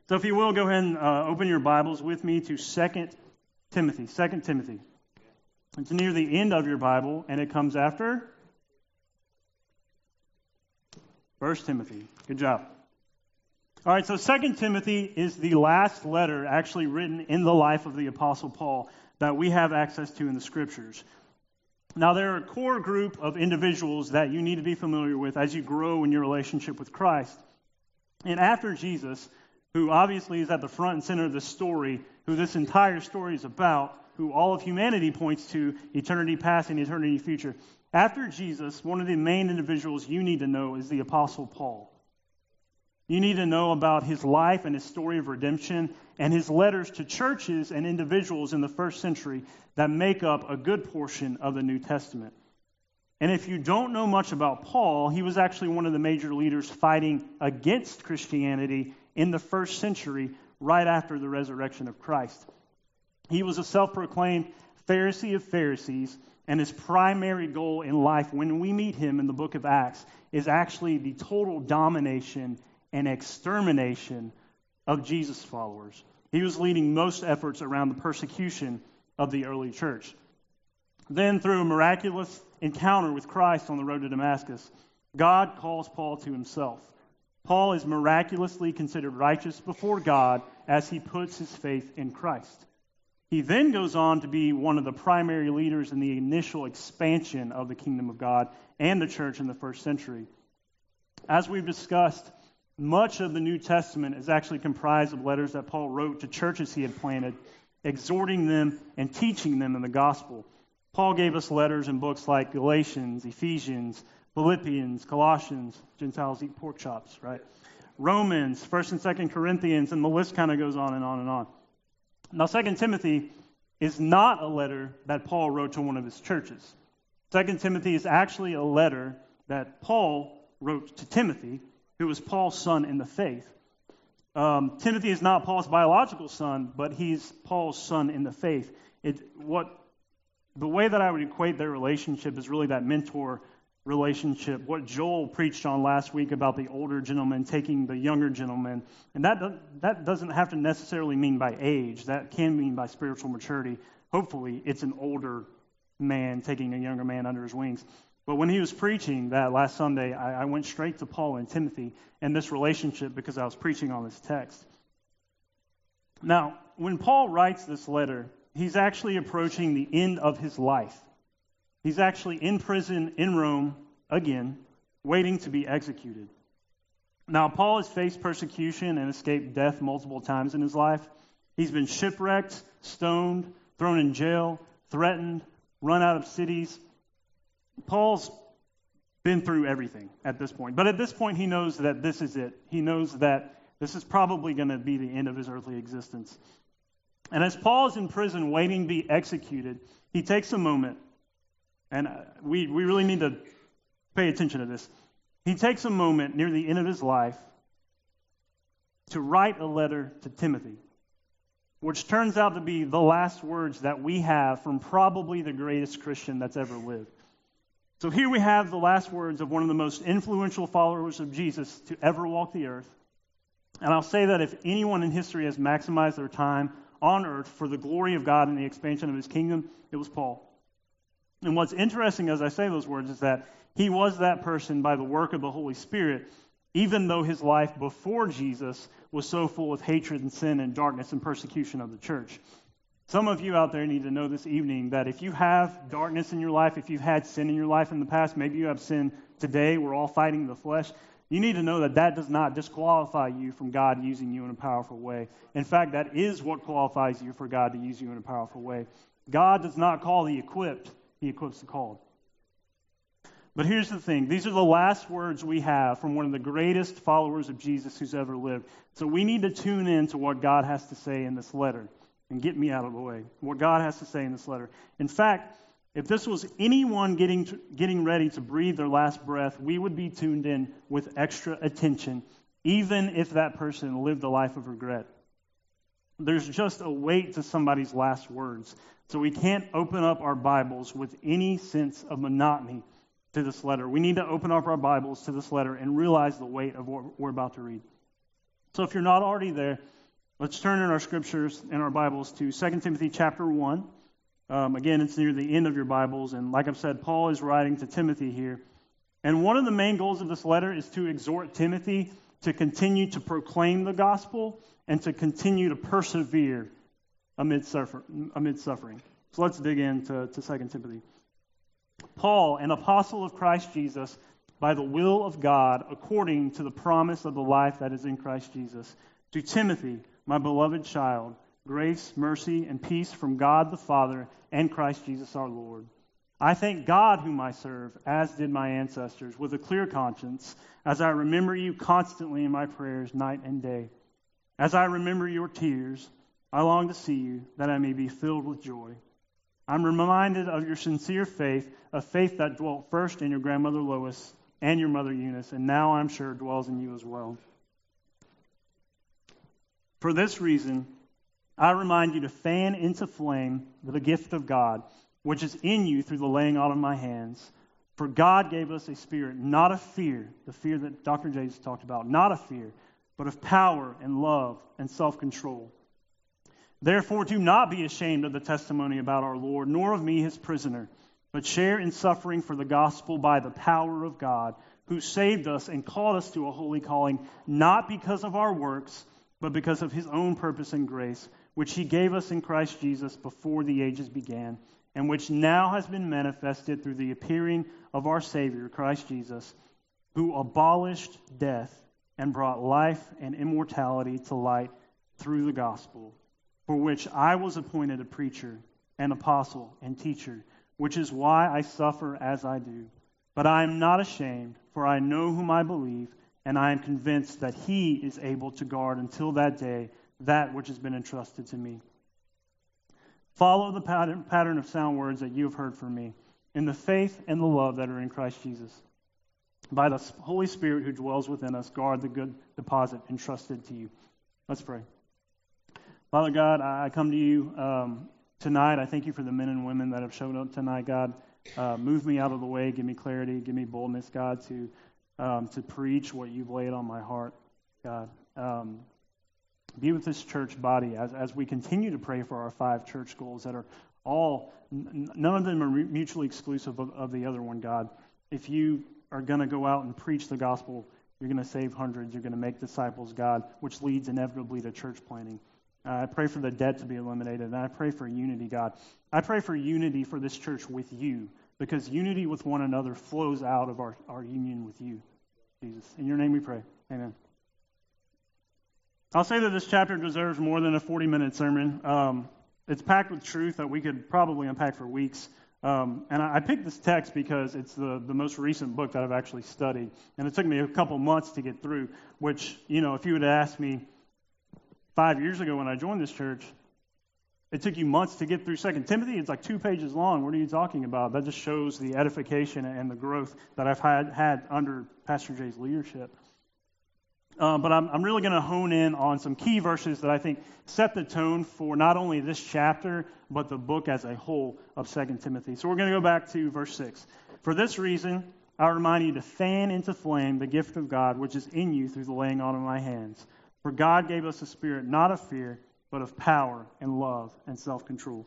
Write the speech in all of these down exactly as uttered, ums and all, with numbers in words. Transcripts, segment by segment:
So if you will, go ahead and uh, open your Bibles with me to Second Timothy. Second Timothy. It's near the end of your Bible, and it comes after First Timothy. Good job. All right, so Second Timothy is the last letter actually written in the life of the Apostle Paul that we have access to in the Scriptures. Now, there are a core group of individuals that you need to be familiar with as you grow in your relationship with Christ. And after Jesus, who obviously is at the front and center of the story, who this entire story is about, who all of humanity points to, eternity past and eternity future. After Jesus, one of the main individuals you need to know is the Apostle Paul. You need to know about his life and his story of redemption and his letters to churches and individuals in the first century that make up a good portion of the New Testament. And if you don't know much about Paul, he was actually one of the major leaders fighting against Christianity in the first century, right after the resurrection of Christ. He was a self-proclaimed Pharisee of Pharisees, and his primary goal in life, when we meet him in the book of Acts, is actually the total domination and extermination of Jesus' followers. He was leading most efforts around the persecution of the early church. Then, through a miraculous encounter with Christ on the road to Damascus, God calls Paul to himself. Paul is miraculously considered righteous before God as he puts his faith in Christ. He then goes on to be one of the primary leaders in the initial expansion of the kingdom of God and the church in the first century. As we've discussed, much of the New Testament is actually comprised of letters that Paul wrote to churches he had planted, exhorting them and teaching them in the gospel. Paul gave us letters in books like Galatians, Ephesians, Philippians, Colossians, Gentiles eat pork chops, right? Romans, First and Second Corinthians, and the list kind of goes on and on and on. Now, Second Timothy is not a letter that Paul wrote to one of his churches. Second Timothy is actually a letter that Paul wrote to Timothy, who was Paul's son in the faith. Um, Timothy is not Paul's biological son, but he's Paul's son in the faith. It, what, the way that I would equate their relationship is really that mentor relationship, what Joel preached on last week about the older gentleman taking the younger gentleman. And that, that doesn't have to necessarily mean by age. That can mean by spiritual maturity. Hopefully, it's an older man taking a younger man under his wings. But when he was preaching that last Sunday, I, I went straight to Paul and Timothy and this relationship because I was preaching on this text. Now, when Paul writes this letter, he's actually approaching the end of his life. He's actually in prison in Rome, again, waiting to be executed. Now, Paul has faced persecution and escaped death multiple times in his life. He's been shipwrecked, stoned, thrown in jail, threatened, run out of cities. Paul's been through everything at this point. But at this point, he knows that this is it. He knows that this is probably going to be the end of his earthly existence. And as Paul is in prison waiting to be executed, he takes a moment. And we, we really need to pay attention to this. He takes a moment near the end of his life to write a letter to Timothy, which turns out to be the last words that we have from probably the greatest Christian that's ever lived. So here we have the last words of one of the most influential followers of Jesus to ever walk the earth. And I'll say that if anyone in history has maximized their time on earth for the glory of God and the expansion of his kingdom, it was Paul. And what's interesting as I say those words is that he was that person by the work of the Holy Spirit, even though his life before Jesus was so full of hatred and sin and darkness and persecution of the church. Some of you out there need to know this evening that if you have darkness in your life, if you've had sin in your life in the past, maybe you have sin today, we're all fighting the flesh, you need to know that that does not disqualify you from God using you in a powerful way. In fact, that is what qualifies you for God to use you in a powerful way. God does not call the equipped, he equips the called. But here's the thing. These are the last words we have from one of the greatest followers of Jesus who's ever lived. So we need to tune in to what God has to say in this letter. And get me out of the way. What God has to say in this letter. In fact, if this was anyone getting to, getting ready to breathe their last breath, we would be tuned in with extra attention, even if that person lived a life of regret. There's just a weight to somebody's last words. So we can't open up our Bibles with any sense of monotony to this letter. We need to open up our Bibles to this letter and realize the weight of what we're about to read. So if you're not already there, Let's turn in our scriptures in our Bibles to Second Timothy chapter one. Um, again, it's near the end of your Bibles, and like I've said, Paul is writing to Timothy here. And one of the main goals of this letter is to exhort Timothy to continue to proclaim the gospel and to continue to persevere amid, suffer, amid suffering. So let's dig into to Second Timothy. Paul, an apostle of Christ Jesus, by the will of God, according to the promise of the life that is in Christ Jesus, to Timothy, my beloved child, grace, mercy, and peace from God the Father and Christ Jesus our Lord. I thank God whom I serve, as did my ancestors, with a clear conscience, as I remember you constantly in my prayers night and day. As I remember your tears, I long to see you, that I may be filled with joy. I'm reminded of your sincere faith, a faith that dwelt first in your grandmother Lois and your mother Eunice, and now I'm sure dwells in you as well. For this reason, I remind you to fan into flame the gift of God, which is in you through the laying on of my hands. For God gave us a spirit, not of fear, the fear that Doctor James talked about, not of fear, but of power and love and self-control. Therefore, do not be ashamed of the testimony about our Lord, nor of me, his prisoner, but share in suffering for the gospel by the power of God, who saved us and called us to a holy calling, not because of our works, but because of his own purpose and grace, which he gave us in Christ Jesus before the ages began, and which now has been manifested through the appearing of our Savior, Christ Jesus, who abolished death and brought life and immortality to light through the gospel, for which I was appointed a preacher, an apostle, and teacher, which is why I suffer as I do. But I am not ashamed, for I know whom I believe, and I am convinced that he is able to guard until that day that which has been entrusted to me. Follow the pattern, pattern of sound words that you have heard from me, in the faith and the love that are in Christ Jesus. By the Holy Spirit who dwells within us, guard the good deposit entrusted to you. Let's pray. Father God, I come to you um, tonight. I thank you for the men and women that have shown up tonight, God. Uh, move me out of the way. Give me clarity. Give me boldness, God, to um, to preach what you've laid on my heart, God. Um, be with this church body as, as we continue to pray for our five church goals that are all, n- none of them are mutually exclusive of, of the other one, God. If you are going to go out and preach the gospel, you're going to save hundreds. You're going to make disciples, God, which leads inevitably to church planting. Uh, I pray for the debt to be eliminated, and I pray for unity, God. I pray for unity for this church with you, because unity with one another flows out of our, our union with you, Jesus. In your name we pray. Amen. I'll say that this chapter deserves more than a forty-minute sermon. Um, it's packed with truth that we could probably unpack for weeks. Um, and I, I picked this text because it's the, the most recent book that I've actually studied. And it took me a couple months to get through, which, you know, if you would have asked me five years ago when I joined this church, it took you months to get through Second Timothy. It's like two pages long. What are you talking about? That just shows the edification and the growth that I've had, had under Pastor Jay's leadership. Uh, but I'm, I'm really going to hone in on some key verses that I think set the tone for not only this chapter, but the book as a whole of Second Timothy. So we're going to go back to verse six. For this reason, I remind you to fan into flame the gift of God, which is in you through the laying on of my hands. For God gave us a spirit not of fear, but of power and love and self-control.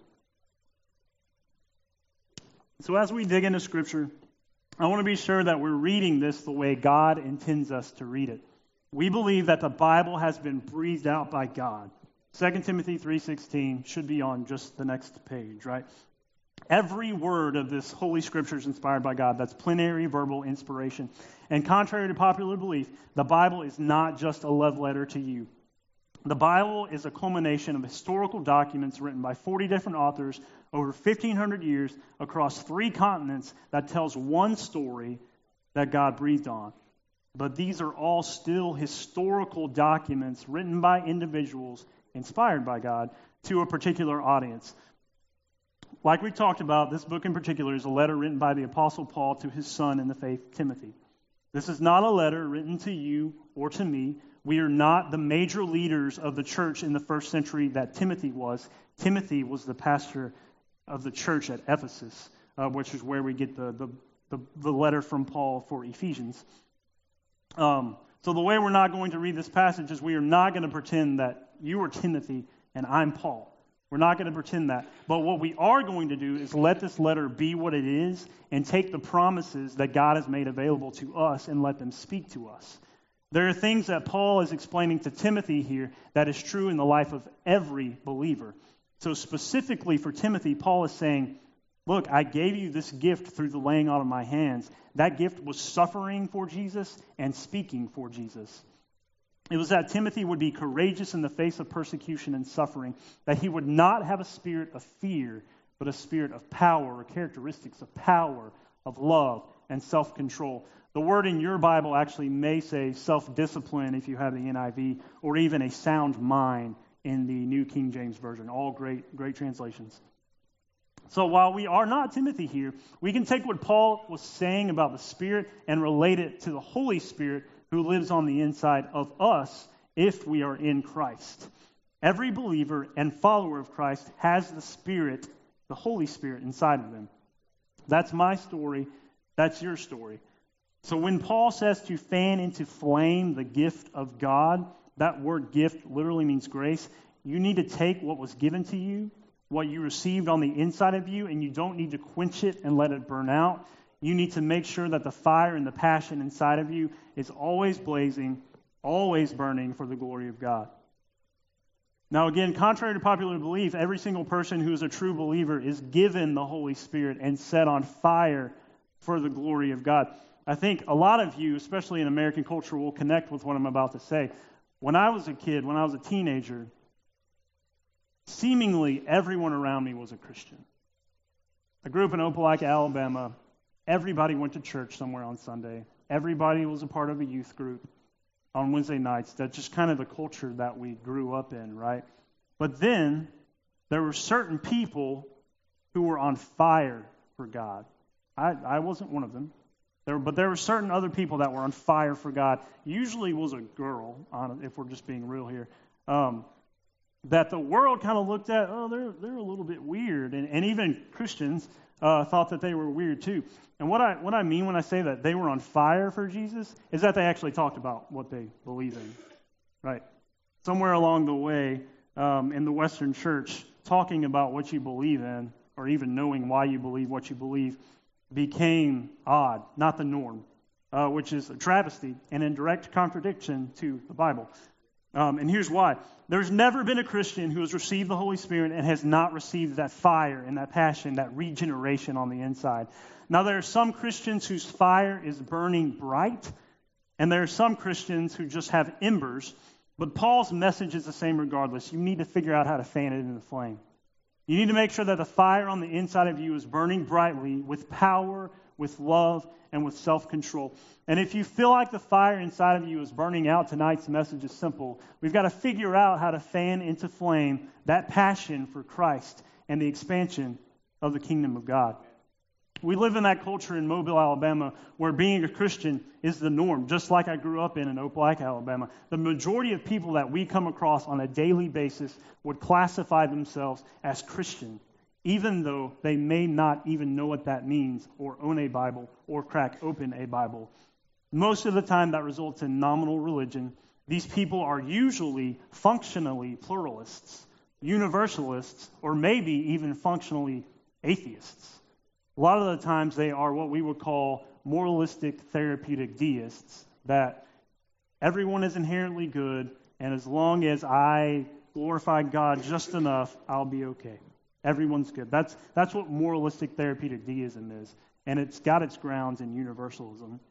So as we dig into Scripture, I want to be sure that we're reading this the way God intends us to read it. We believe that the Bible has been breathed out by God. Second Timothy three sixteen should be on just the next page, right? Every word of this Holy Scripture is inspired by God. That's plenary verbal inspiration. And contrary to popular belief, the Bible is not just a love letter to you. The Bible is a culmination of historical documents written by forty different authors over fifteen hundred years across three continents that tells one story that God breathed on. But these are all still historical documents written by individuals inspired by God to a particular audience. Like we talked about, this book in particular is a letter written by the Apostle Paul to his son in the faith, Timothy. This is not a letter written to you or to me. We are not the major leaders of the church in the first century that Timothy was. Timothy was the pastor of the church at Ephesus, uh, which is where we get the, the, the, the letter from Paul for Ephesians. Um, so the way we're not going to read this passage is we are not going to pretend that you are Timothy and I'm Paul. We're not going to pretend that. But what we are going to do is let this letter be what it is and take the promises that God has made available to us and let them speak to us. There are things that Paul is explaining to Timothy here that is true in the life of every believer. So specifically for Timothy, Paul is saying, look, I gave you this gift through the laying on of my hands. That gift was suffering for Jesus and speaking for Jesus. It was that Timothy would be courageous in the face of persecution and suffering, that he would not have a spirit of fear, but a spirit of power, or characteristics of power, of love, and self-control. The word in your Bible actually may say self-discipline if you have the N I V, or even a sound mind in the New King James Version. All great, great translations. So while we are not Timothy here, we can take what Paul was saying about the Spirit and relate it to the Holy Spirit who lives on the inside of us if we are in Christ. Every believer and follower of Christ has the Spirit, the Holy Spirit, inside of them. That's my story. That's your story. So when Paul says to fan into flame the gift of God, that word gift literally means grace. You need to take what was given to you, what you received on the inside of you, and you don't need to quench it and let it burn out. You need to make sure that the fire and the passion inside of you is always blazing, always burning for the glory of God. Now again, contrary to popular belief, every single person who is a true believer is given the Holy Spirit and set on fire for the glory of God. I think a lot of you, especially in American culture, will connect with what I'm about to say. When I was a kid, when I was a teenager, seemingly everyone around me was a Christian. I grew up in Opelika, Alabama. Everybody went to church somewhere on Sunday. Everybody was a part of a youth group on Wednesday nights. That's just kind of the culture that we grew up in, right? But then there were certain people who were on fire for God. I, I wasn't one of them. There, but there were certain other people that were on fire for God. Usually was a girl, on, if we're just being real here, um, that the world kind of looked at, oh, they're they're a little bit weird. And, and even Christians uh, thought that they were weird too. And what I what I mean when I say that they were on fire for Jesus is that they actually talked about what they believe in, right? Somewhere along the way um, in the Western church, talking about what you believe in, or even knowing why you believe what you believe, became odd, not the norm, uh, which is a travesty and in direct contradiction to the Bible. Um, and here's why. There's never been a Christian who has received the Holy Spirit and has not received that fire and that passion, that regeneration on the inside. Now, there are some Christians whose fire is burning bright, and there are some Christians who just have embers, but Paul's message is the same regardless. You need to figure out how to fan it in the flame. You need to make sure that the fire on the inside of you is burning brightly with power, with love, and with self-control. And if you feel like the fire inside of you is burning out, tonight's message is simple. We've got to figure out how to fan into flame that passion for Christ and the expansion of the kingdom of God. We live in that culture in Mobile, Alabama, where being a Christian is the norm, just like I grew up in in Opelika, Alabama. The majority of people that we come across on a daily basis would classify themselves as Christian, even though they may not even know what that means, or own a Bible, or crack open a Bible. Most of the time, that results in nominal religion. These people are usually functionally pluralists, universalists, or maybe even functionally atheists. A lot of the times they are what we would call moralistic therapeutic deists, that everyone is inherently good, and as long as I glorify God just enough, I'll be okay. Everyone's good. That's that's what moralistic therapeutic deism is, and it's got its grounds in universalism.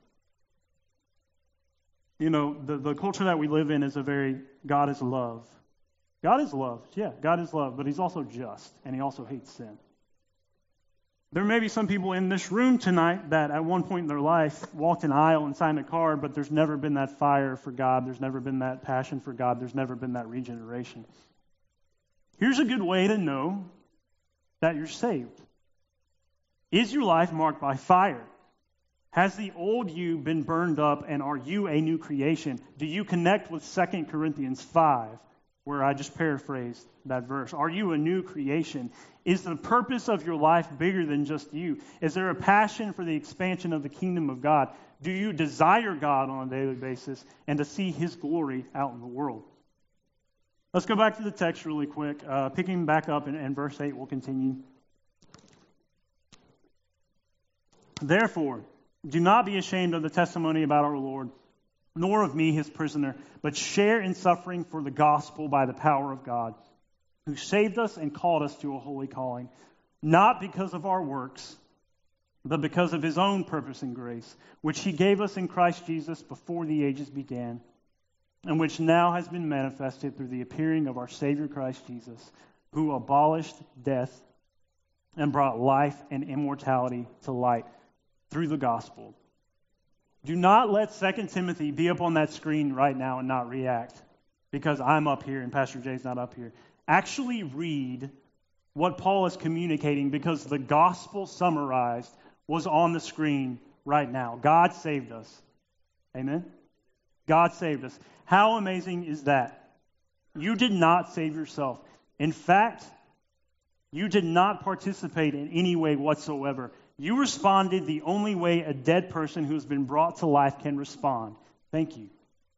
You know, the, the culture that we live in is a very, God is love. God is love, yeah, God is love, but he's also just, and he also hates sin. There may be some people in this room tonight that at one point in their life walked an aisle and signed a card, but there's never been that fire for God. There's never been that passion for God. There's never been that regeneration. Here's a good way to know that you're saved. Is your life marked by fire? Has the old you been burned up, and are you a new creation? Do you connect with Second Corinthians five, where I just paraphrased that verse? Are you a new creation? Is the purpose of your life bigger than just you? Is there a passion for the expansion of the kingdom of God? Do you desire God on a daily basis and to see his glory out in the world? Let's go back to the text really quick. Uh, picking back up in, in verse eight, we'll continue. Therefore, do not be ashamed of the testimony about our Lord, nor of me, his prisoner, but share in suffering for the gospel by the power of God, who saved us and called us to a holy calling, not because of our works, but because of his own purpose and grace, which he gave us in Christ Jesus before the ages began, and which now has been manifested through the appearing of our Savior Christ Jesus, who abolished death and brought life and immortality to light through the gospel. Do not let Second Timothy be up on that screen right now and not react because I'm up here and Pastor Jay's not up here. Actually read what Paul is communicating because the gospel summarized was on the screen right now. God saved us. Amen? God saved us. How amazing is that? You did not save yourself. In fact, you did not participate in any way whatsoever. You responded the only way a dead person who has been brought to life can respond. Thank you.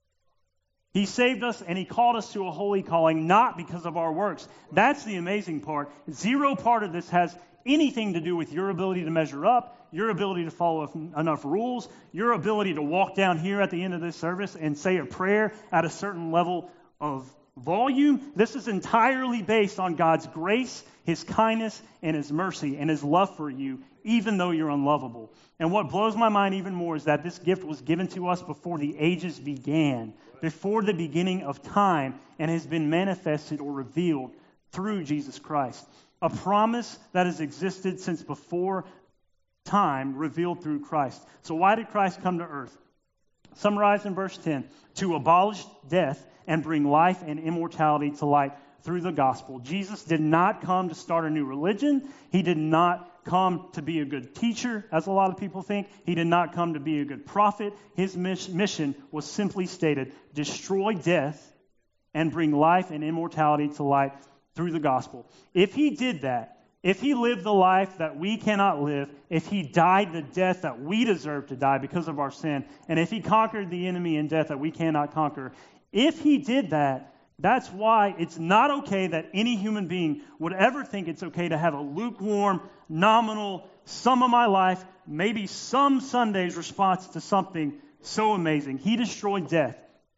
He saved us and he called us to a holy calling, not because of our works. That's the amazing part. Zero part of this has anything to do with your ability to measure up, your ability to follow enough rules, your ability to walk down here at the end of this service and say a prayer at a certain level of volume. This is entirely based on God's grace, his kindness, and his mercy, and his love for you, even though you're unlovable. And what blows my mind even more is that this gift was given to us before the ages began, before the beginning of time, and has been manifested or revealed through Jesus Christ. A promise that has existed since before time, revealed through Christ. So why did Christ come to earth? Summarized in verse ten, to abolish death and bring life and immortality to light through the gospel. Jesus did not come to start a new religion. He did not come to be a good teacher, as a lot of people think. He did not come to be a good prophet. His mission was simply stated, destroy death and bring life and immortality to light through the gospel. If he did that, if he lived the life that we cannot live, if he died the death that we deserve to die because of our sin, and if he conquered the enemy in death that we cannot conquer, if he did that, that's why it's not okay that any human being would ever think it's okay to have a lukewarm, nominal, some of my life, maybe some Sundays response to something so amazing. He destroyed death.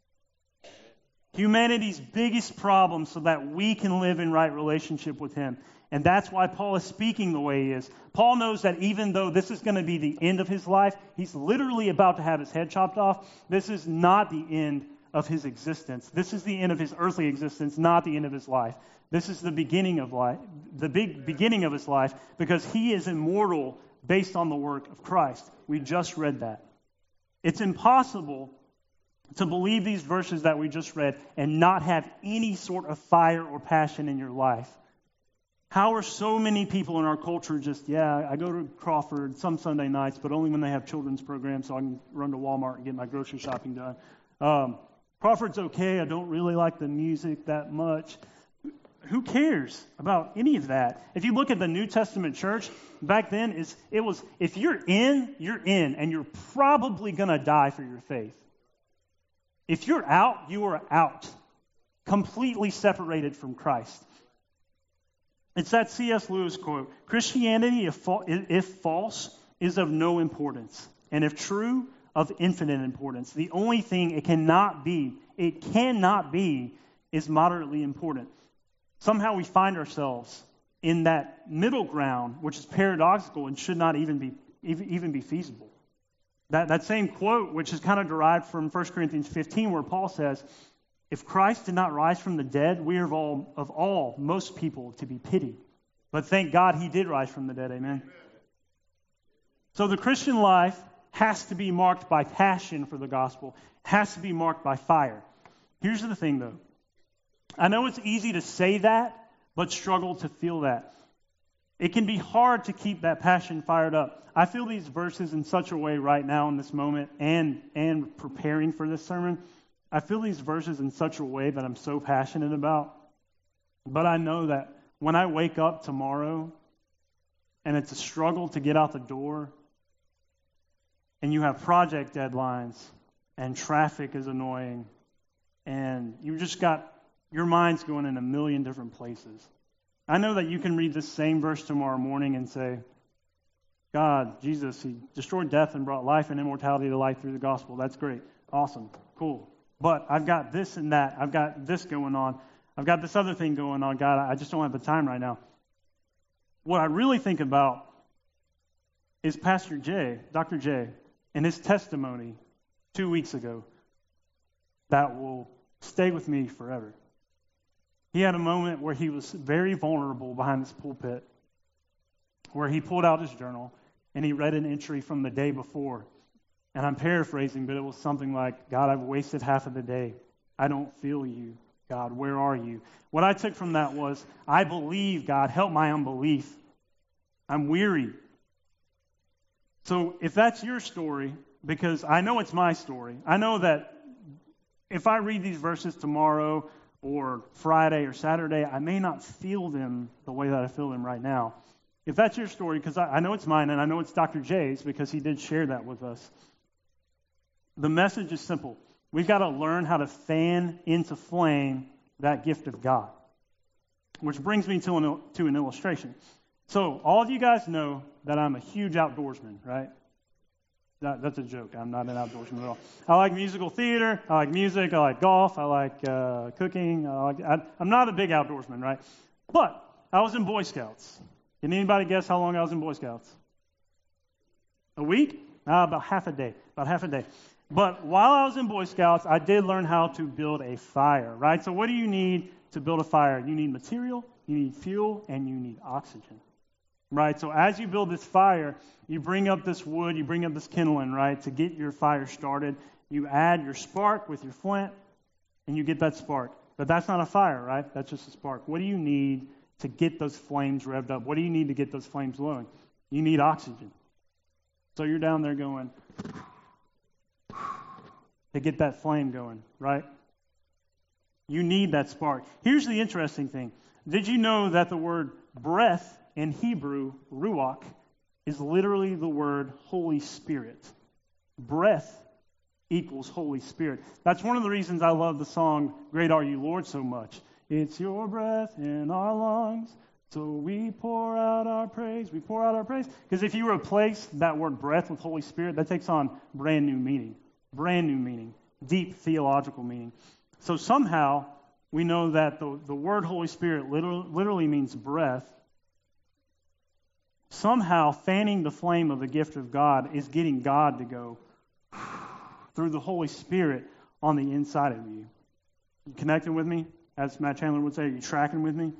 Humanity's biggest problem so that we can live in right relationship with him. And that's why Paul is speaking the way he is. Paul knows that even though this is going to be the end of his life, he's literally about to have his head chopped off. This is not the end of his existence. This is the end of his earthly existence, not the end of his life. This is the beginning of life, the big beginning of his life, because he is immortal based on the work of Christ. We just read that. It's impossible to believe these verses that we just read and not have any sort of fire or passion in your life. How are so many people in our culture just, yeah, I go to Crawford some Sunday nights, but only when they have children's programs so I can run to Walmart and get my grocery shopping done. Um, Crawford's okay. I don't really like the music that much. Who cares about any of that? If you look at the New Testament church, back then, is it was if you're in, you're in, and you're probably going to die for your faith. If you're out, you are out. Completely separated from Christ. It's that C S Lewis quote, Christianity, if, fa- if false, is of no importance, and if true, of infinite importance. The only thing it cannot be, it cannot be, is moderately important. Somehow we find ourselves in that middle ground, which is paradoxical and should not even be even, even be feasible. That, that same quote, which is kind of derived from First Corinthians fifteen, where Paul says, if Christ did not rise from the dead, we are of all, of all, most people, to be pitied. But thank God he did rise from the dead, amen? So the Christian life has to be marked by passion for the gospel, has to be marked by fire. Here's the thing, though. I know it's easy to say that, but struggle to feel that. It can be hard to keep that passion fired up. I feel these verses in such a way right now in this moment and, and preparing for this sermon. I feel these verses in such a way that I'm so passionate about. But I know that when I wake up tomorrow and it's a struggle to get out the door and you have project deadlines and traffic is annoying and you just got your mind's going in a million different places. I know that you can read this same verse tomorrow morning and say, God, Jesus, he destroyed death and brought life and immortality to life through the gospel. That's great. Awesome. Cool. But I've got this and that. I've got this going on. I've got this other thing going on. God, I just don't have the time right now. What I really think about is Pastor Jay, Doctor Jay, and his testimony two weeks ago that will stay with me forever. He had a moment where he was very vulnerable behind this pulpit, where he pulled out his journal and he read an entry from the day before. And I'm paraphrasing, but it was something like, God, I've wasted half of the day. I don't feel you. God, where are you? What I took from that was, I believe, God, help my unbelief. I'm weary. So if that's your story, because I know it's my story, I know that if I read these verses tomorrow or Friday or Saturday, I may not feel them the way that I feel them right now. If that's your story, because I, I know it's mine and I know it's Doctor Jay's because he did share that with us, the message is simple. We've got to learn how to fan into flame that gift of God. Which brings me to an, to an illustration. So, all of you guys know that I'm a huge outdoorsman, right? That, that's a joke. I'm not an outdoorsman at all. I like musical theater. I like music. I like golf. I like uh, cooking. I like, I, I'm not a big outdoorsman, right? But I was in Boy Scouts. Can anybody guess how long I was in Boy Scouts? A week? Uh, about half a day. About half a day. But while I was in Boy Scouts, I did learn how to build a fire, right? So what do you need to build a fire? You need material, you need fuel, and you need oxygen, right? So as you build this fire, you bring up this wood, you bring up this kindling, right, to get your fire started. You add your spark with your flint, and you get that spark. But that's not a fire, right? That's just a spark. What do you need to get those flames revved up? What do you need to get those flames glowing? You need oxygen. So you're down there going to get that flame going, right? You need that spark. Here's the interesting thing. Did you know that the word breath in Hebrew, ruach, is literally the word Holy Spirit? Breath equals Holy Spirit. That's one of the reasons I love the song, Great Are You, Lord, so much. It's your breath in our lungs, so we pour out our praise. We pour out our praise. Because if you replace that word breath with Holy Spirit, that takes on brand new meaning. Brand new meaning. Deep theological meaning. So somehow, we know that the, the word Holy Spirit literally, literally means breath. Somehow, fanning the flame of the gift of God is getting God to go through the Holy Spirit on the inside of you. You connecting with me? As Matt Chandler would say, are you tracking with me?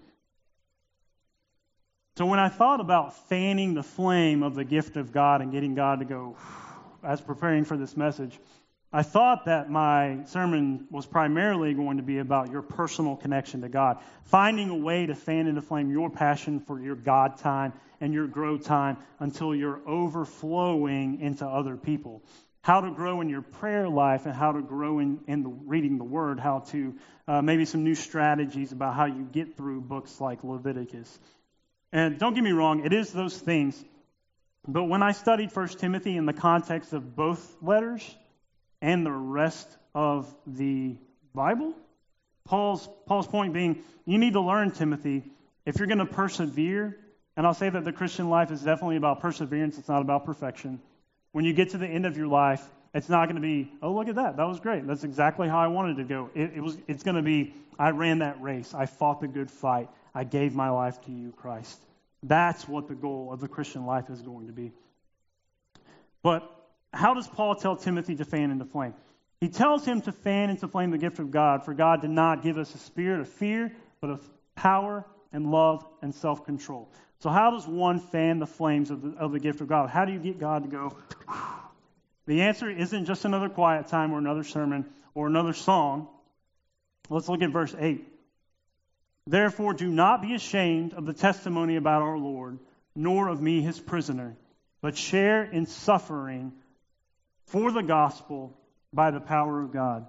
So when I thought about fanning the flame of the gift of God and getting God to go, as preparing for this message, I thought that my sermon was primarily going to be about your personal connection to God, finding a way to fan into flame your passion for your God time and your grow time until you're overflowing into other people. How to grow in your prayer life and how to grow in, in the, reading the Word, how to uh, maybe some new strategies about how you get through books like Leviticus. And don't get me wrong, it is those things. But when I studied First Timothy in the context of both letters and the rest of the Bible, Paul's Paul's point being, you need to learn, Timothy, if you're going to persevere, and I'll say that the Christian life is definitely about perseverance, it's not about perfection. When you get to the end of your life, it's not going to be, oh, look at that, that was great. That's exactly how I wanted to go. It, it was. It's going to be, I ran that race. I fought the good fight. I gave my life to you, Christ. That's what the goal of the Christian life is going to be. But how does Paul tell Timothy to fan into flame? He tells him to fan into flame the gift of God, for God did not give us a spirit of fear, but of power and love and self-control. So how does one fan the flames of the, of the gift of God? How do you get God to go? The answer isn't just another quiet time or another sermon or another song. Let's look at verse eight. Therefore, do not be ashamed of the testimony about our Lord, nor of me, his prisoner, but share in suffering for the gospel by the power of God.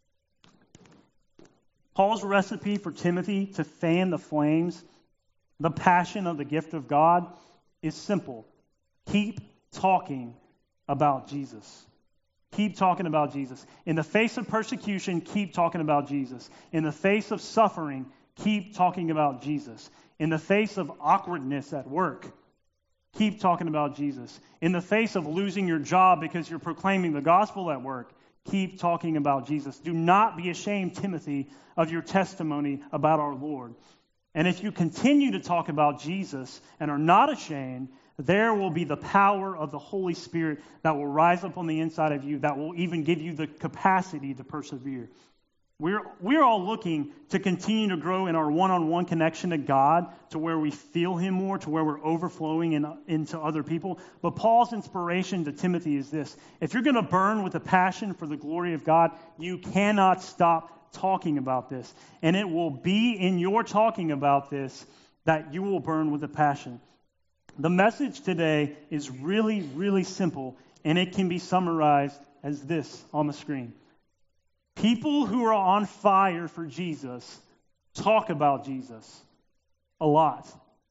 Paul's recipe for Timothy to fan the flames, the passion of the gift of God, is simple. Keep talking about Jesus. keep talking about Jesus. In the face of persecution, keep talking about Jesus. In the face of suffering, keep talking about Jesus. In the face of awkwardness at work, keep talking about Jesus. In the face of losing your job because you're proclaiming the gospel at work, keep talking about Jesus. Do not be ashamed, Timothy, of your testimony about our Lord. And if you continue to talk about Jesus and are not ashamed, there will be the power of the Holy Spirit that will rise up on the inside of you, that will even give you the capacity to persevere. We're, we're all looking to continue to grow in our one-on-one connection to God, to where we feel Him more, to where we're overflowing in, into other people. But Paul's inspiration to Timothy is this: if you're going to burn with a passion for the glory of God, you cannot stop talking about this. And it will be in your talking about this that you will burn with a passion. The message today is really, really simple, and it can be summarized as this on the screen. People who are on fire for Jesus talk about Jesus a lot.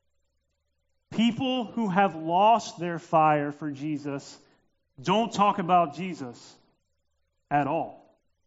People who have lost their fire for Jesus don't talk about Jesus at all.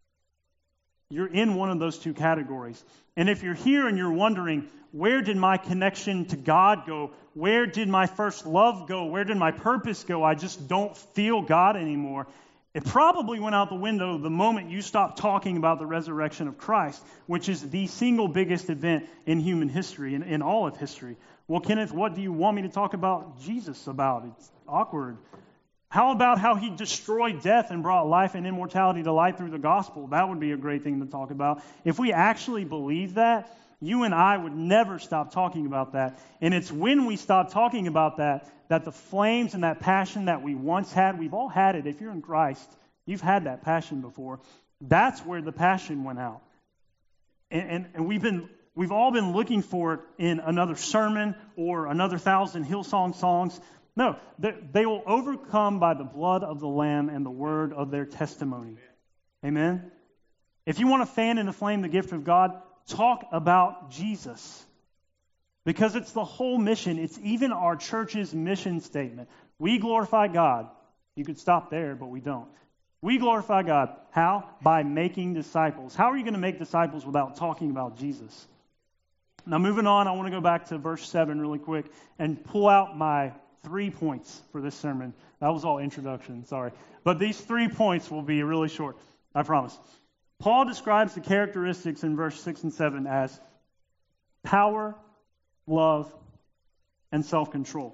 You're in one of those two categories. And if you're here and you're wondering, where did my connection to God go? Where did my first love go? Where did my purpose go? I just don't feel God anymore. It probably went out the window the moment you stopped talking about the resurrection of Christ, which is the single biggest event in human history, in, in all of history. Well, Kenneth, what do you want me to talk about Jesus about? It's awkward. How about how He destroyed death and brought life and immortality to light through the gospel? That would be a great thing to talk about. If we actually believe that, you and I would never stop talking about that. And it's when we stop talking about that, that the flames and that passion that we once had, we've all had it. If you're in Christ, you've had that passion before. That's where the passion went out. And, and, and we've been, we've all been looking for it in another sermon or another thousand Hillsong songs. No, they, they will overcome by the blood of the Lamb and the word of their testimony. Amen? If you want to fan and flame the gift of God, talk about Jesus. Because it's the whole mission. It's even our church's mission statement. We glorify God. You could stop there, but we don't. We glorify God. How? By making disciples. How are you going to make disciples without talking about Jesus? Now, moving on, I want to go back to verse seven really quick and pull out my three points for this sermon. That was all introduction, sorry. But these three points will be really short, I promise. Paul describes the characteristics in verse six and seven as power, love, and self-control.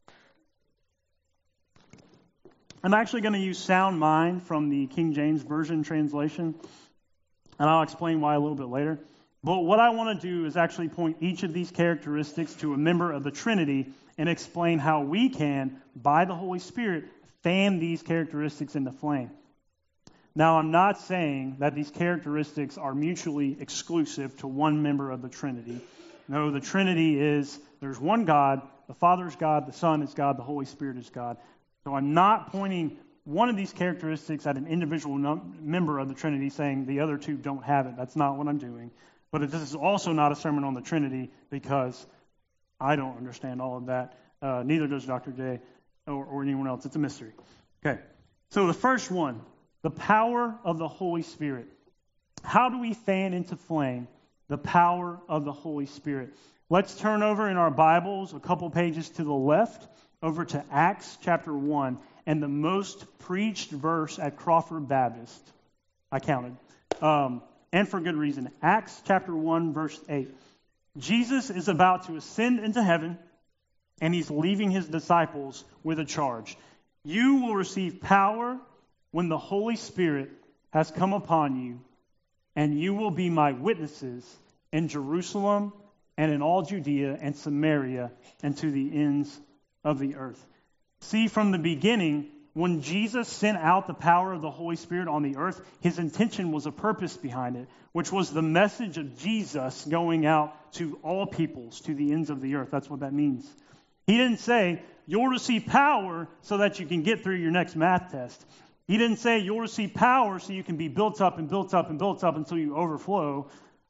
I'm actually going to use sound mind from the King James Version translation, and I'll explain why a little bit later. But what I want to do is actually point each of these characteristics to a member of the Trinity and explain how we can, by the Holy Spirit, fan these characteristics into flame. Now, I'm not saying that these characteristics are mutually exclusive to one member of the Trinity. No, the Trinity is, there's one God, the Father is God, the Son is God, the Holy Spirit is God. So I'm not pointing one of these characteristics at an individual num- member of the Trinity saying the other two don't have it. That's not what I'm doing. But this is also not a sermon on the Trinity because I don't understand all of that. Uh, neither does Doctor J or, or anyone else. It's a mystery. Okay, so the first one, the power of the Holy Spirit. How do we fan into flame the power of the Holy Spirit? Let's turn over in our Bibles a couple pages to the left, over to Acts chapter one, and the most preached verse at Crawford Baptist. I counted. Um, and for good reason. Acts chapter one, verse eight. Jesus is about to ascend into heaven, and He's leaving His disciples with a charge. You will receive power when the Holy Spirit has come upon you, and you will be my witnesses in Jerusalem and in all Judea and Samaria and to the ends of the earth. See, from the beginning, when Jesus sent out the power of the Holy Spirit on the earth, His intention was a purpose behind it, which was the message of Jesus going out to all peoples, to the ends of the earth. That's what that means. He didn't say, you'll receive power so that you can get through your next math test. He didn't say you'll receive power so you can be built up and built up and built up until you overflow.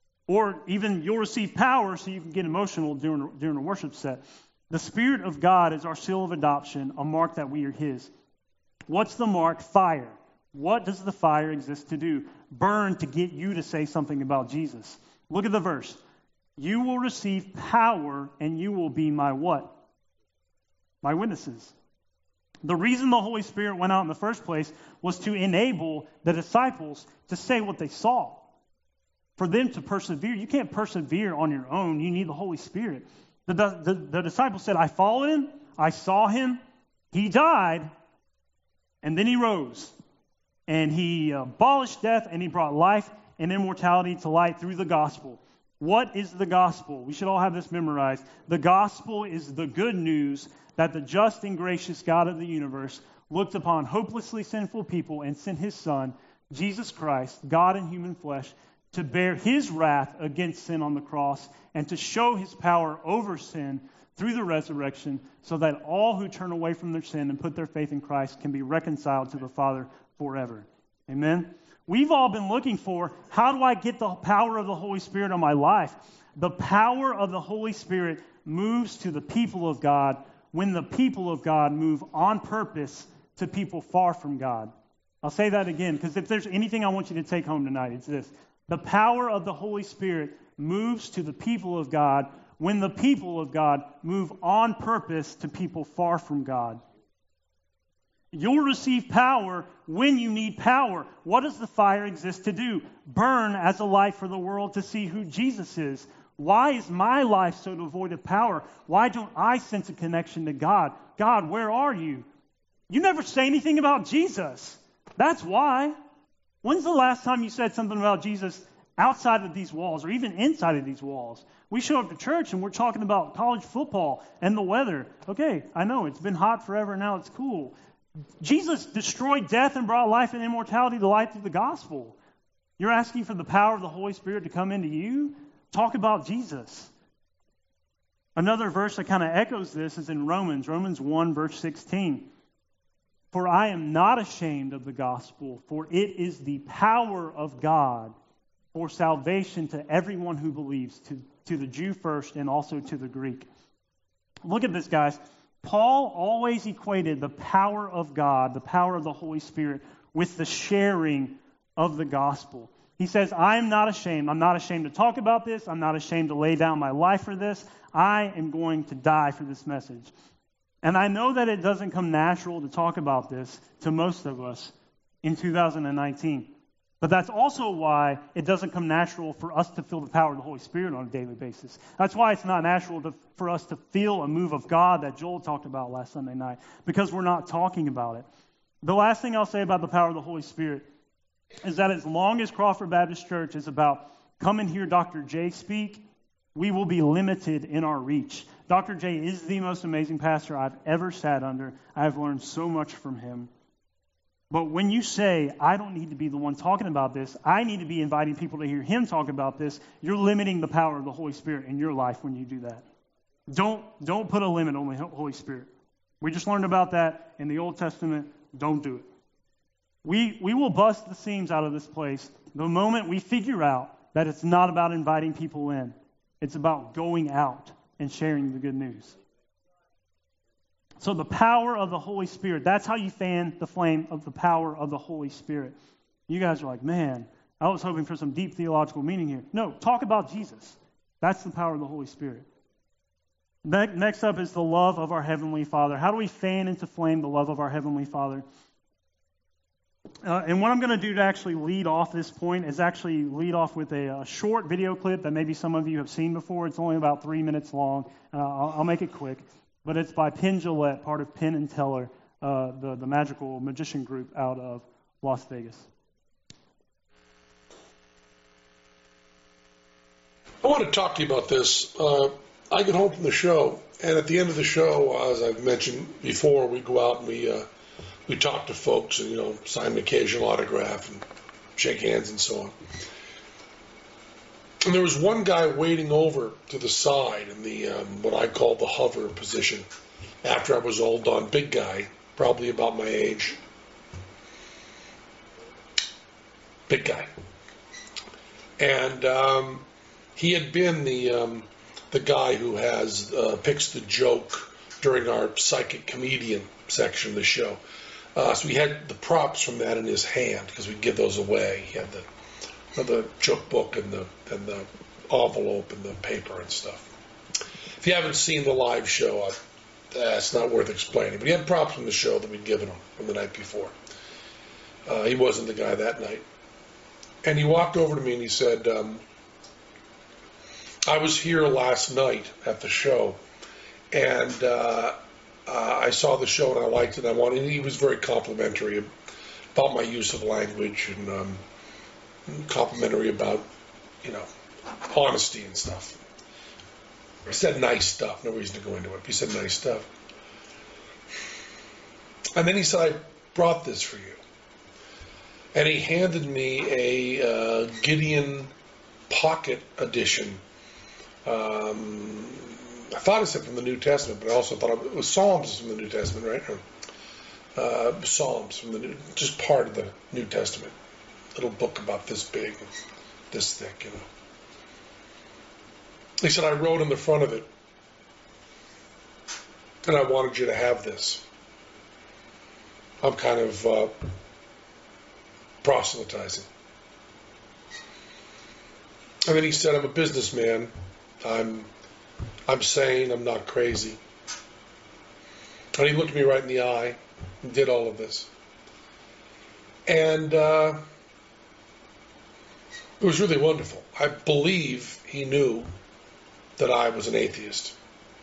Or even you'll receive power so you can get emotional during, during a worship set. The Spirit of God is our seal of adoption, a mark that we are His. What's the mark? Fire. What does the fire exist to do? Burn to get you to say something about Jesus. Look at the verse. You will receive power and you will be my what? My witnesses. The reason the Holy Spirit went out in the first place was to enable the disciples to say what they saw. For them to persevere. You can't persevere on your own. You need the Holy Spirit. The, the, the disciples said, I followed him. I saw him. He died. And then he rose. And he abolished death and he brought life and immortality to light through the gospel. What is the gospel? We should all have this memorized. The gospel is the good news that the just and gracious God of the universe looked upon hopelessly sinful people and sent his Son, Jesus Christ, God in human flesh, to bear his wrath against sin on the cross and to show his power over sin through the resurrection so that all who turn away from their sin and put their faith in Christ can be reconciled to the Father forever. Amen? We've all been looking for, how do I get the power of the Holy Spirit on my life? The power of the Holy Spirit moves to the people of God when the people of God move on purpose to people far from God. I'll say that again, because if there's anything I want you to take home tonight, it's this. The power of the Holy Spirit moves to the people of God when the people of God move on purpose to people far from God. You'll receive power when you need power. What does the fire exist to do? Burn as a light for the world to see who Jesus is. Why is my life so devoid of power? Why don't I sense a connection to God? God, where are you? You never say anything about Jesus. That's why. When's the last time you said something about Jesus outside of these walls or even inside of these walls? We show up to church and we're talking about college football and the weather. Okay, I know it's been hot forever, now it's cool. Jesus destroyed death and brought life and immortality to light through the gospel. You're asking for the power of the Holy Spirit to come into you? Talk about Jesus. Another verse that kind of echoes this is in Romans, Romans one, verse sixteen. For I am not ashamed of the gospel, for it is the power of God for salvation to everyone who believes, to, to the Jew first and also to the Greek. Look at this, guys. Paul always equated the power of God, the power of the Holy Spirit, with the sharing of the gospel. He says, I am not ashamed. I'm not ashamed to talk about this. I'm not ashamed to lay down my life for this. I am going to die for this message. And I know that it doesn't come natural to talk about this to most of us in two thousand nineteen. But that's also why it doesn't come natural for us to feel the power of the Holy Spirit on a daily basis. That's why it's not natural to, for us to feel a move of God that Joel talked about last Sunday night, because we're not talking about it. The last thing I'll say about the power of the Holy Spirit is that as long as Crawford Baptist Church is about come and hear Doctor J speak, we will be limited in our reach. Doctor J is the most amazing pastor I've ever sat under. I have learned so much from him. But when you say, I don't need to be the one talking about this, I need to be inviting people to hear him talk about this, you're limiting the power of the Holy Spirit in your life when you do that. Don't, don't put a limit on the Holy Spirit. We just learned about that in the Old Testament. Don't do it. We, we will bust the seams out of this place the moment we figure out that it's not about inviting people in. It's about going out and sharing the good news. So the power of the Holy Spirit, that's how you fan the flame of the power of the Holy Spirit. You guys are like, man, I was hoping for some deep theological meaning here. No, talk about Jesus. That's the power of the Holy Spirit. Next up is the love of our Heavenly Father. How do we fan into flame the love of our Heavenly Father? Uh, and what I'm going to do to actually lead off this point is actually lead off with a, a short video clip that maybe some of you have seen before. It's only about three minutes long. Uh, I'll, I'll make it quick. But it's by Penn Jillette, part of Penn and Teller, uh, the, the magical magician group out of Las Vegas. I want to talk to you about this. Uh, I get home from the show, and at the end of the show, as I've mentioned before, we go out and we uh, we talk to folks and, you know, sign an occasional autograph and shake hands and so on. And there was one guy waiting over to the side in the um, what I call the hover position after I was all done. Big guy, probably about my age. Big guy. And um, he had been the um, the guy who has uh, picks the joke during our psychic comedian section of the show. Uh, so he had the props from that in his hand because we'd give those away. He had the the joke book and the and the envelope and the paper and stuff. If you haven't seen the live show, I, uh, it's not worth explaining. But he had props from the show that we'd given him from the night before. Uh, he wasn't the guy that night. And he walked over to me and he said, um, I was here last night at the show, and uh, uh, I saw the show and I liked it. And I wanted. And he was very complimentary about my use of language and um, complimentary about, you know, honesty and stuff. He said nice stuff. No reason to go into it. He said nice stuff. And then he said, I brought this for you. And he handed me a uh, Gideon Pocket Edition. Um, I thought it said from the New Testament, but I also thought it was Psalms from the New Testament, right? Or, uh, Psalms from the New, just part of the New Testament. Little book about this big, this thick, you know. He said, I wrote in the front of it, and I wanted you to have this. I'm kind of uh, proselytizing. And then he said, I'm a businessman. I'm, I'm sane. I'm not crazy. And he looked me right in the eye and did all of this. And uh, it was really wonderful. I believe he knew that I was an atheist.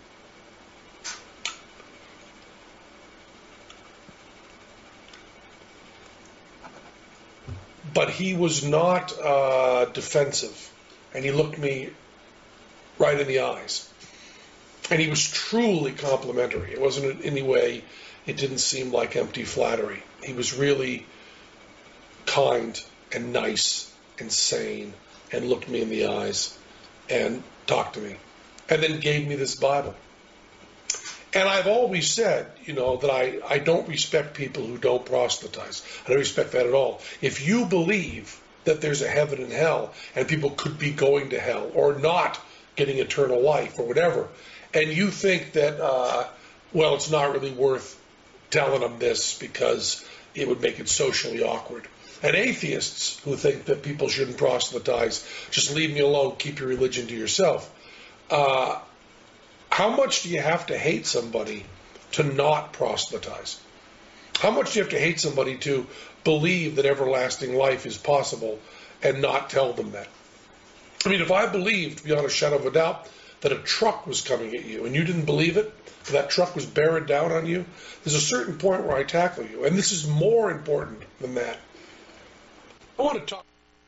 But he was not uh, defensive, and he looked me right in the eyes. And he was truly complimentary. It wasn't in any way, it didn't seem like empty flattery. He was really kind and nice and sane and looked me in the eyes and talked to me, and then gave me this Bible. And I've always said, you know, that I, I don't respect people who don't proselytize. I don't respect that at all. If you believe that there's a heaven and hell, and people could be going to hell, or not getting eternal life, or whatever, and you think that, uh, well, it's not really worth telling them this because it would make it socially awkward. And atheists who think that people shouldn't proselytize, just leave me alone, keep your religion to yourself. Uh, how much do you have to hate somebody to not proselytize? How much do you have to hate somebody to believe that everlasting life is possible and not tell them that? I mean, if I believed beyond a shadow of a doubt that a truck was coming at you and you didn't believe it, that truck was bearing down on you, there's a certain point where I tackle you. And this is more important than that. I want to talk.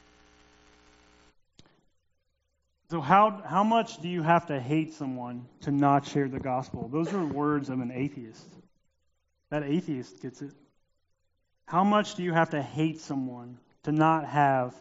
So how how much do you have to hate someone to not share the gospel? Those are words of an atheist. That atheist gets it. How much do you have to hate someone to not have,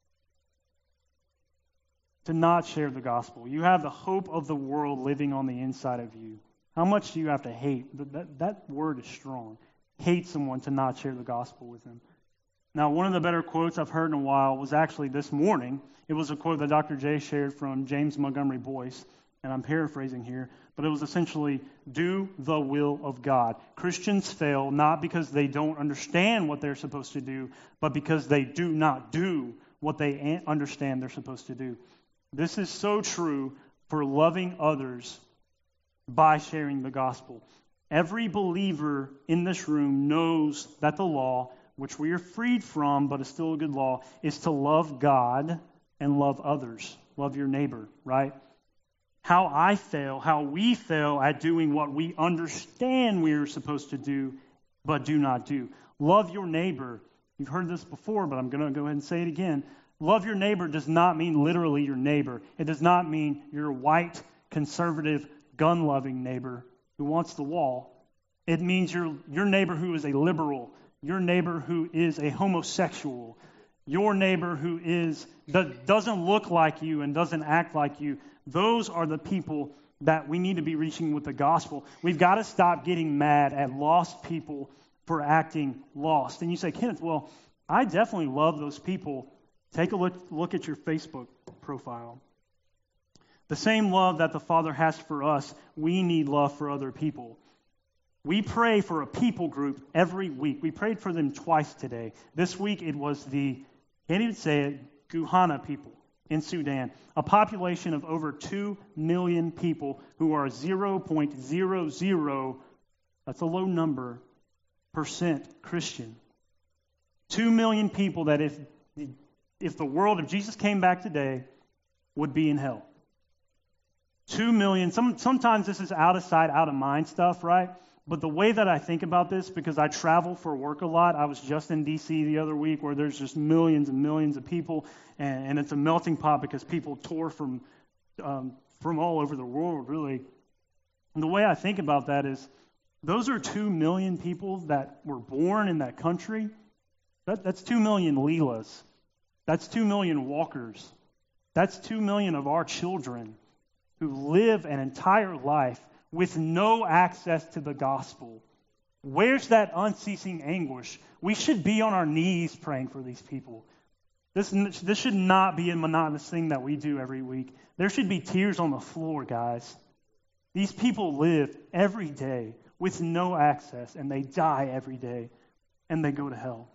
to not share the gospel? You have the hope of the world living on the inside of you. How much do you have to hate? That, that word is strong. Hate someone to not share the gospel with them. Now, one of the better quotes I've heard in a while was actually this morning. It was a quote that Doctor J shared from James Montgomery Boyce, and I'm paraphrasing here, but it was essentially, do the will of God. Christians fail not because they don't understand what they're supposed to do, but because they do not do what they understand they're supposed to do. This is so true for loving others by sharing the gospel. Every believer in this room knows that the law, which we are freed from, but is still a good law, is to love God and love others. Love your neighbor, right? How I fail, how we fail at doing what we understand we are supposed to do, but do not do. Love your neighbor. You've heard this before, but I'm going to go ahead and say it again. Love your neighbor does not mean literally your neighbor. It does not mean your white, conservative, gun-loving neighbor who wants the wall. It means your your neighbor who is a liberal, your neighbor who is a homosexual, your neighbor who is that doesn't look like you and doesn't act like you. Those are the people that we need to be reaching with the gospel. We've got to stop getting mad at lost people for acting lost. And you say, Kenneth, well, I definitely love those people. Take a look, look at your Facebook profile. The same love that the Father has for us, we need love for other people. We pray for a people group every week. We prayed for them twice today. This week it was the, can't even say it, Guhana people in Sudan, a population of over two million people who are zero point zero zero, that's a low number, percent Christian. Two million people that if, if the world, if Jesus came back today, would be in hell. Two million, some, sometimes this is out of sight, out of mind stuff, right? But the way that I think about this, because I travel for work a lot, I was just in D C the other week where there's just millions and millions of people, and, and it's a melting pot because people tour from um, from all over the world, really. And the way I think about that is, those are two million people that were born in that country. That, that's two million Leelas. That's two million Walkers. That's two million of our children who live an entire life with no access to the gospel. Where's that unceasing anguish? We should be on our knees praying for these people. This, this should not be a monotonous thing that we do every week. There should be tears on the floor, guys. These people live every day with no access, and they die every day, and they go to hell.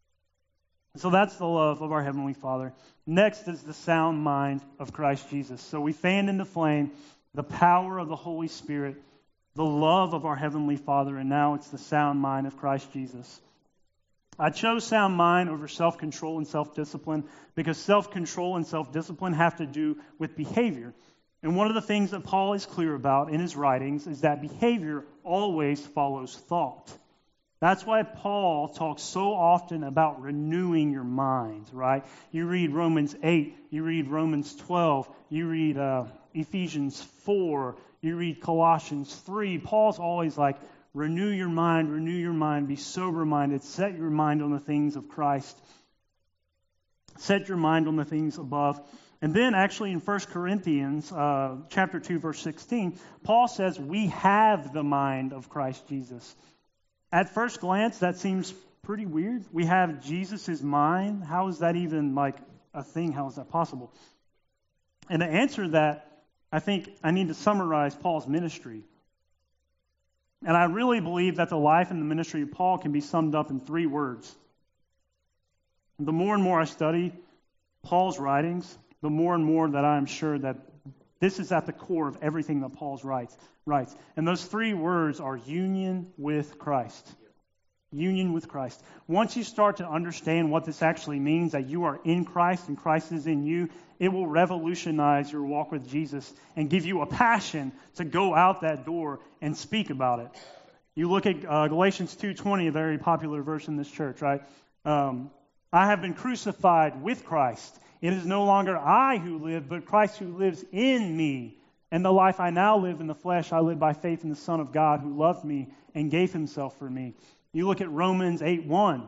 So that's the love of our Heavenly Father. Next is the sound mind of Christ Jesus. So we fanned into flame the power of the Holy Spirit, the love of our Heavenly Father, and now it's the sound mind of Christ Jesus. I chose sound mind over self-control and self-discipline because self-control and self-discipline have to do with behavior. And one of the things that Paul is clear about in his writings is that behavior always follows thought. That's why Paul talks so often about renewing your mind, right? You read Romans eight, you read Romans twelve, you read uh, Ephesians four, you read Colossians three. Paul's always like, renew your mind, renew your mind, be sober-minded, set your mind on the things of Christ. Set your mind on the things above. And then actually in First Corinthians uh, chapter two, verse sixteen, Paul says we have the mind of Christ Jesus. At first glance, that seems pretty weird. We have Jesus' mind. How is that even like a thing? How is that possible? And to answer that, I think I need to summarize Paul's ministry. And I really believe that the life and the ministry of Paul can be summed up in three words. The more and more I study Paul's writings, the more and more that I'm sure that this is at the core of everything that Paul writes. writes. And those three words are union with Christ. Union with Christ. Once you start to understand what this actually means, that you are in Christ and Christ is in you, it will revolutionize your walk with Jesus and give you a passion to go out that door and speak about it. You look at uh, Galatians two twenty, a very popular verse in this church, right? Um, I have been crucified with Christ. It is no longer I who live, but Christ who lives in me. And the life I now live in the flesh, I live by faith in the Son of God who loved me and gave himself for me. You look at Romans eight one.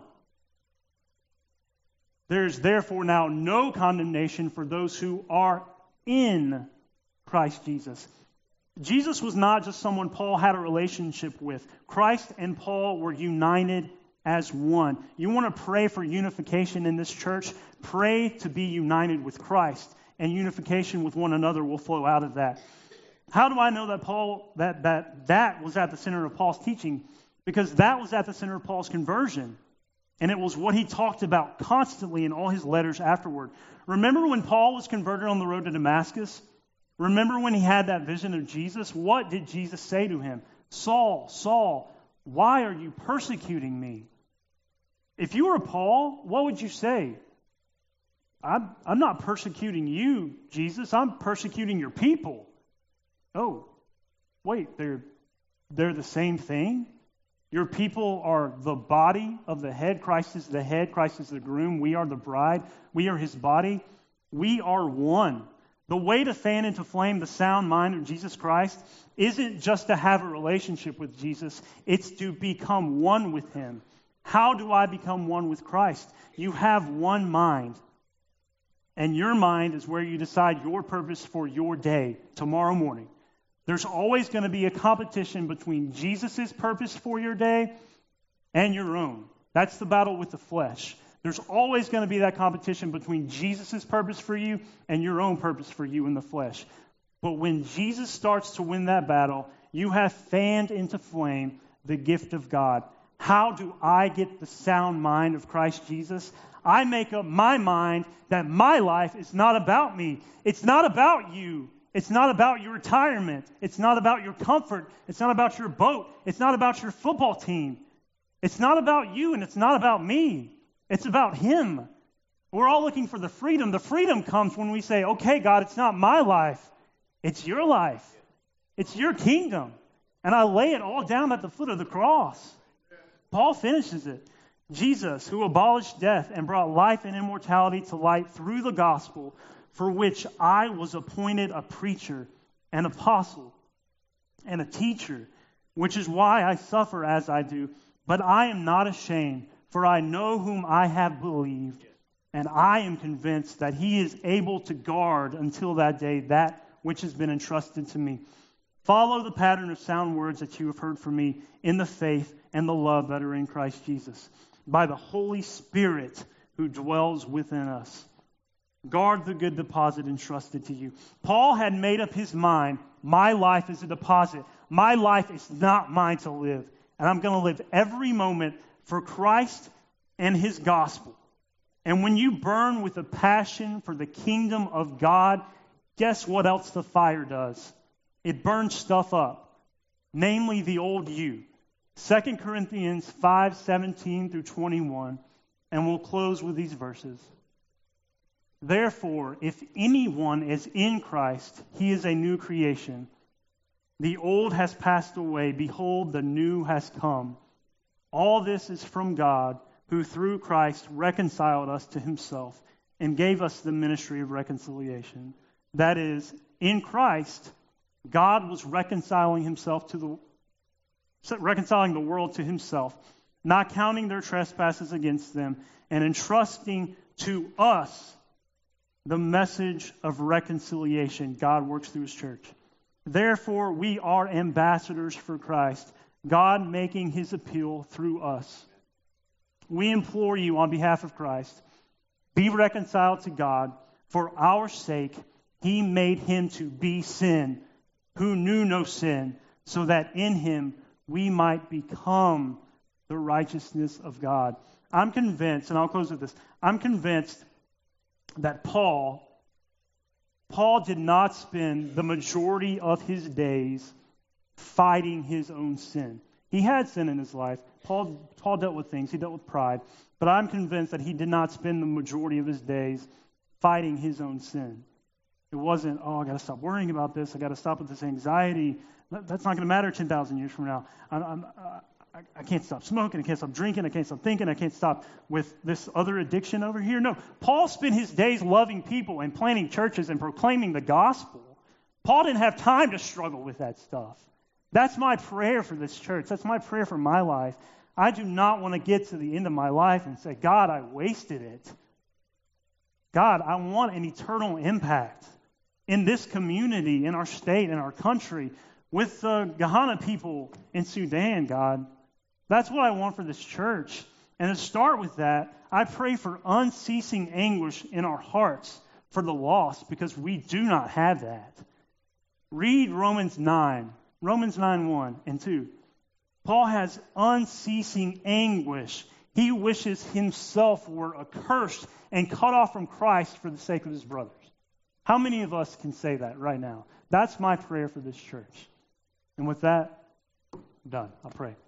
There's therefore now no condemnation for those who are in Christ Jesus. Jesus was not just someone Paul had a relationship with. Christ and Paul were united as one. You want to pray for unification in this church? Pray to be united with Christ, and unification with one another will flow out of that. How do I know that Paul that that that was at the center of Paul's teaching? Because that was at the center of Paul's conversion. And it was what he talked about constantly in all his letters afterward. Remember when Paul was converted on the road to Damascus? Remember when he had that vision of Jesus? What did Jesus say to him? Saul, Saul, why are you persecuting me? If you were Paul, what would you say? I'm, I'm not persecuting you, Jesus. I'm persecuting your people. Oh, wait, they're, they're the same thing? Your people are the body of the head. Christ is the head. Christ is the groom. We are the bride. We are his body. We are one. The way to fan into flame the sound mind of Jesus Christ isn't just to have a relationship with Jesus. It's to become one with him. How do I become one with Christ? You have one mind. And your mind is where you decide your purpose for your day, tomorrow morning. There's always going to be a competition between Jesus' purpose for your day and your own. That's the battle with the flesh. There's always going to be that competition between Jesus' purpose for you and your own purpose for you in the flesh. But when Jesus starts to win that battle, you have fanned into flame the gift of God. How do I get the sound mind of Christ Jesus? I make up my mind that my life is not about me. It's not about you. It's not about your retirement. It's not about your comfort. It's not about your boat. It's not about your football team. It's not about you, and it's not about me. It's about Him. We're all looking for the freedom. The freedom comes when we say, okay, God, it's not my life. It's your life. It's your kingdom. And I lay it all down at the foot of the cross. Paul finishes it. Jesus, who abolished death and brought life and immortality to light through the gospel, for which I was appointed a preacher, an apostle, and a teacher, which is why I suffer as I do. But I am not ashamed, for I know whom I have believed, and I am convinced that He is able to guard until that day that which has been entrusted to me. Follow the pattern of sound words that you have heard from me in the faith and the love that are in Christ Jesus, by the Holy Spirit who dwells within us. Guard the good deposit entrusted to you. Paul had made up his mind, my life is a deposit. My life is not mine to live. And I'm going to live every moment for Christ and His gospel. And when you burn with a passion for the kingdom of God, guess what else the fire does? It burns stuff up, namely the old you. Second Corinthians five seventeen through twenty-one, and we'll close with these verses. Therefore, if anyone is in Christ, he is a new creation. The old has passed away. Behold, the new has come. All this is from God, who through Christ reconciled us to Himself and gave us the ministry of reconciliation. That is, in Christ, God was reconciling Himself to the reconciling the world to Himself, not counting their trespasses against them, and entrusting to us the message of reconciliation. God works through His church. Therefore, we are ambassadors for Christ, God making His appeal through us. We implore you on behalf of Christ, be reconciled to God. For our sake, He made Him to be sin, who knew no sin, so that in Him we might become the righteousness of God. I'm convinced, and I'll close with this, I'm convinced that Paul, Paul did not spend the majority of his days fighting his own sin. He had sin in his life. Paul, Paul dealt with things. He dealt with pride. But I'm convinced that he did not spend the majority of his days fighting his own sin. It wasn't, oh, I got to stop worrying about this. I got to stop with this anxiety. That's not going to matter ten thousand years from now. I'm, I'm, I, I can't stop smoking. I can't stop drinking. I can't stop thinking. I can't stop with this other addiction over here. No, Paul spent his days loving people and planting churches and proclaiming the gospel. Paul didn't have time to struggle with that stuff. That's my prayer for this church. That's my prayer for my life. I do not want to get to the end of my life and say, God, I wasted it. God, I want an eternal impact in this community, in our state, in our country, with the Gahana people in Sudan, God. That's what I want for this church. And to start with that, I pray for unceasing anguish in our hearts for the lost, because we do not have that. Read Romans nine. Romans nine, one and two. Paul has unceasing anguish. He wishes himself were accursed and cut off from Christ for the sake of his brothers. How many of us can say that right now? That's my prayer for this church. And with that, I'm done. I'll pray.